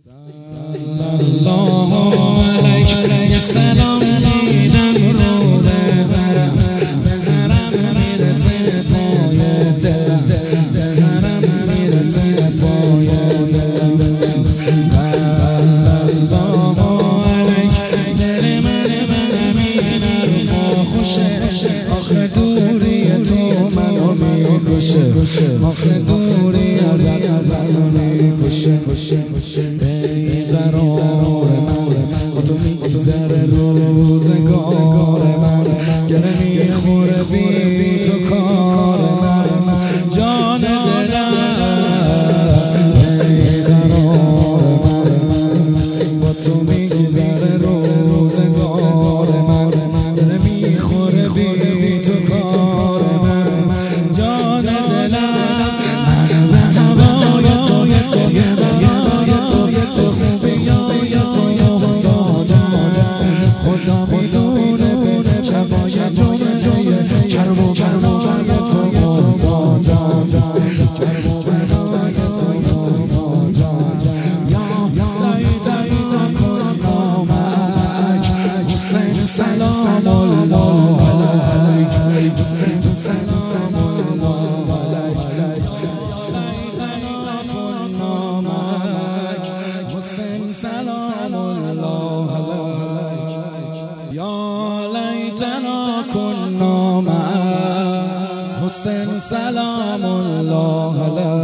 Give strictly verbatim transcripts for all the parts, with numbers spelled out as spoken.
الله علیک یه سلام دیدم رو به حرم به حرم میرسه پای دلم به حرم میرسه پای دلم صلی الله علیک دل من من همین حرفا خوشه آخه دوری تو منو میکشه آخه دوری ازت منو میکشه ای قرار من با تو میگذره روزگار من گره میخوره بی تو کار من جان دلم ای قرار من با تو میگذره روزگار من گره میخوره بی تو کار من جان دلم من به هوای تو گریه برای تو تو خوبی های تو محتاجم خدا میدونه به شبای جمعه کرب و برای تو محتاجم کرب و برای تو محتاجم یا لیتنی کن نامک حسین سلام الله علیک حسین سلام الله علیک حسین سلام الله علیک یا لیتنا کنا معک حسین سلام الله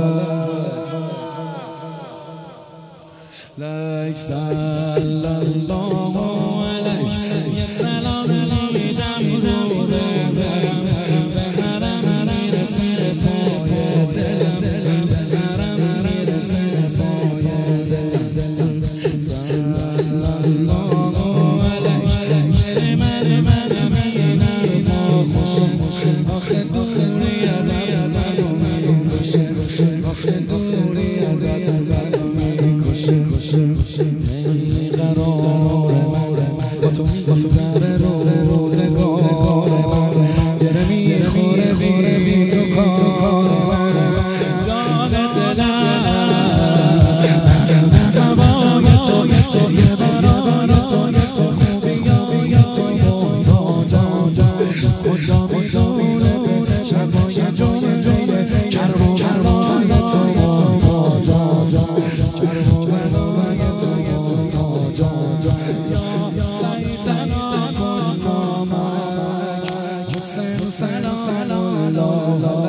علیک صلی الله علیک یه سلام دیدم رو به حرم به حرم میرسه پای دلم به حرم میرسه پای دلم صلی الله علیک دل من من همین حرفا خوشه آخه دوری ازت منو میکشه آخه دوری ازت منو میکشه ای قرار من با تو میگذره روزگار من گره میخوره بی تو کار من جان دلم من به هوای تو گریه برای تو تو خوبی های تو محتاجم خدا میدونه به شبای جمعه کرب و برای تو محتاجم کرب و برای تو محتاجم یا لیتنا کنا معک حسین سلام الله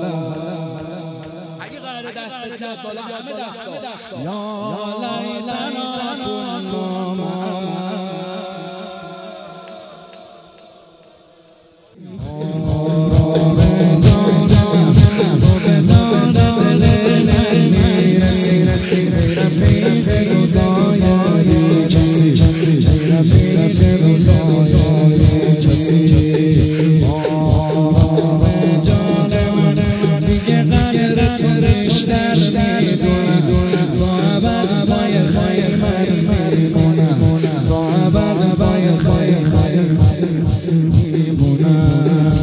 اگه قراره دست دست بالا همه دستا یا لیتنا کنا معک تو به داد دل من میرسی ای رفیق روزای کسی ای رفیق روزای کسی آرام جان من دیگه قدر تو بیشتر میدونم تا ابد پای خیمت میمونم تا ابد پای خیمت میمونم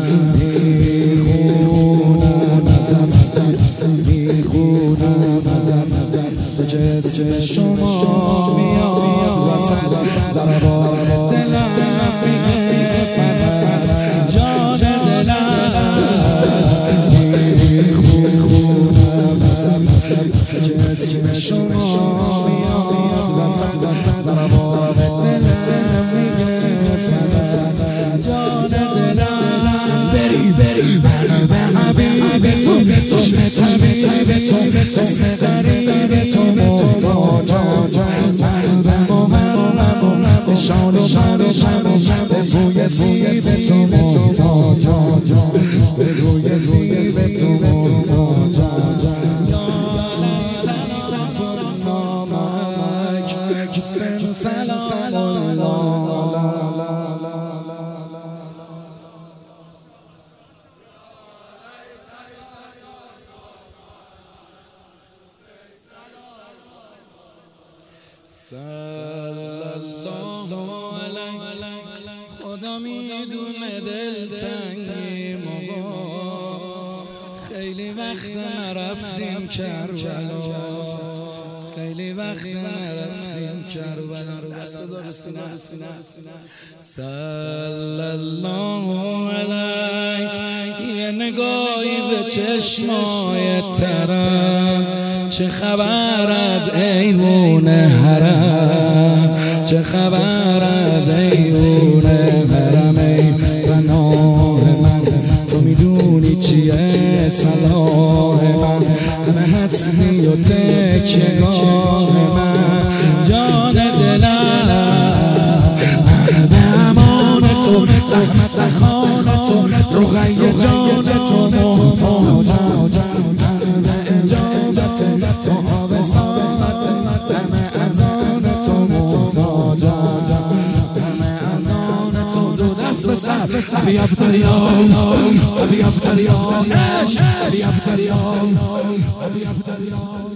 میخونم ازت میخونم ازت تو که اسم شما میاد وسط ضربات دلم میگه فقط جان دلم میخونم ازت تو که اسم شما میاد وسط ضربات دلم میگه فقط جان دلم بری بری منو به حبیب تو چشم طبیب تو اسم غریب تو محتاجم منو به محرم به شان و پرچم به بوی زیب تو محتاجم به بوی زیب تو محتاجم یا لیتنا کنا معک حسین سلام الله صلی الله علیک خدا میدونه دلتنگی ما خیلی وقت نرفتیم کربلا خیلی وقت نرفتیم کربلا دست بذار رو سینه صلی الله علیک یه نگاهی به چشمای ترم چه خبر از ایوون حرم چه خبر از ایوون حرم ای پناه من تو میدونی چیه صلاح من همه هستی و تکیه‌گاه من جان دلم من به امان تو رحمت خان تو رقیه جان تو محتاجم من به اجابت دعا و ساعت همه اذان تو محتاجم همه اذان تو دو دست به سر ابی عبدالله ابی عبدالله ابی عبدالله ابی عبدالله